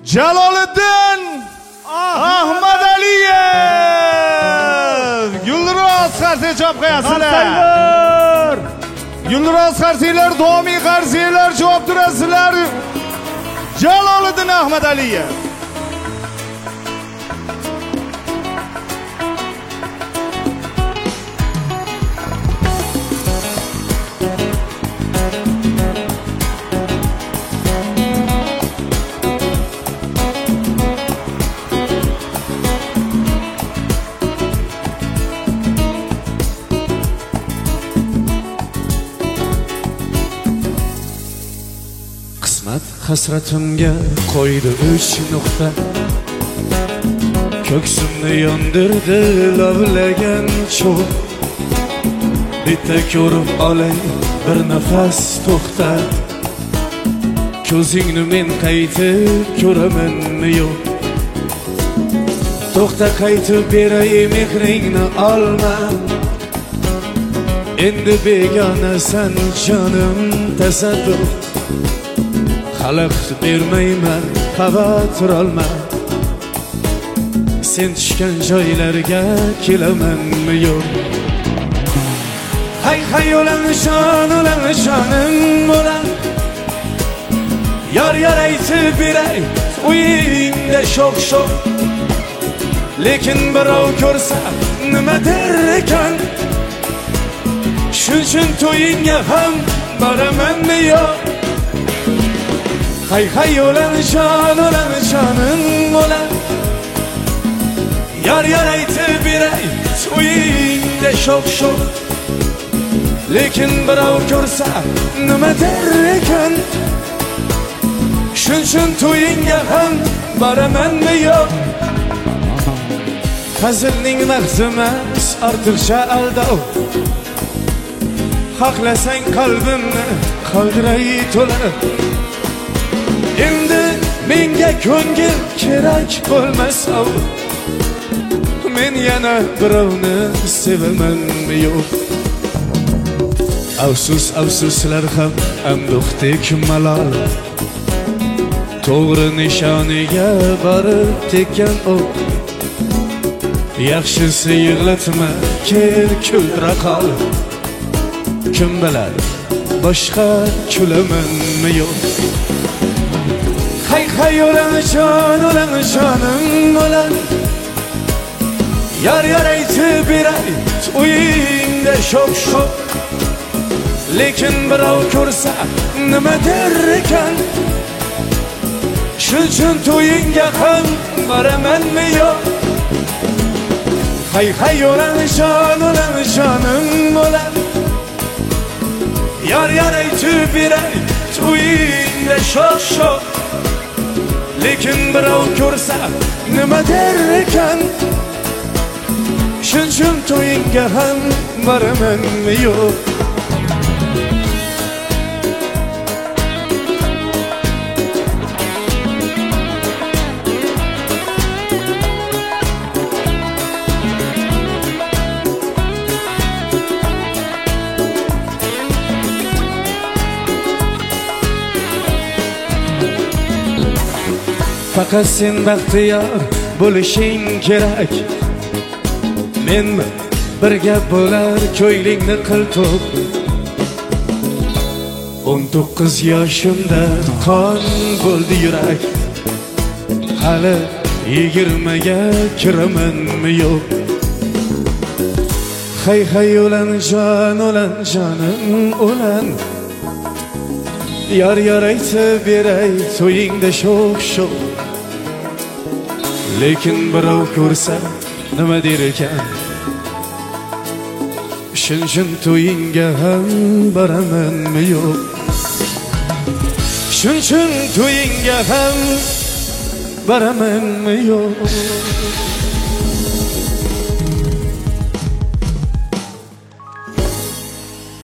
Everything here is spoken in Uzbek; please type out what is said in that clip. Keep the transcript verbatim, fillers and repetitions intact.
Jaloliddin Ahmadaliyev. Gulroz qarshi javob qo'yasizlar. Gulroz qarshilar, doimiy qarshilar javob berasizlar. Jaloliddin Ahmadaliyev. Hasratimga qo'ydi uch nuqta, ko'ksimni yondirdi lavlagan cho'g'. Bitta ko'rib olay bir nafas to'xta, ko'zingni men qaytib ko'ramanmi yo'q? To'xta, qaytib beray mehringni olma, endi begonasan jonim tasadduq. Xalaqit bermayman, xavotir olma, sen tushgan joylarga kelamanmi yo'q? Hay hay o'lan shon, o'lan shonim o'lan, yar yar aytib beray uyingda sho'x sho'x. Lekin birov ko'rsa nima der ekan, shuning uchun to'yingga ham boramanmi yo'q? Hay hay o'lan shon, o'lan shonim o'lan, yar yar aytib beray uyingda sho'x sho'x. Lekin birov ko'rsa nima der ekan, shuning uchun to'yingga ham boramanmi yo'q? Hazilning vaqti emas, ortiqcha aldov. Xohlasang qalbimni qoldiray to'la, endi menga ko'ngil kerak bo'lmasa, men yana birovni sevamanmi yo'q? Afsus afsuslar ham amduqdek malol, to'g'ri nishoniga borib tekkan o'q. Yaxshisi yig'latma, kel kuldira qol, kim biladi boshqa kulamanmi yo'q? Hay hay o'lan shon, o'lan shonim o'lan, yar yar aytib beray uyingda sho'x sho'x. Lekin birov ko'rsa nima der ekan, shuning uchun to'yingga ham boramanmi yo'q? Hay hay o'lan shon, o'lan shonim o'lan, yar yar aytib beray uyingda sho'x sho'x. Lekin birov ko'rsa nima der ekan, shuning uchun to'yingga ham boramanmi yo'q? Faqat sen baxtiyor bo'lishing kerak, menmi bir gap bo'lar ko'ylingni qilto'q. o'n to'qqiz yoshimda qon bo'ldi yurak, hali yigirmaga kiramanmi yo'q? Hay hay o'lan jon, o'lan jonim o'lan, yar yar aytib beray to'yingda sho'x sho'x. Lekin birov ko'rsa nima der ekan, shuning uchun to'yingga ham boramanmi yo'q? Shuning uchun to'yingga ham boramanmi yo'q?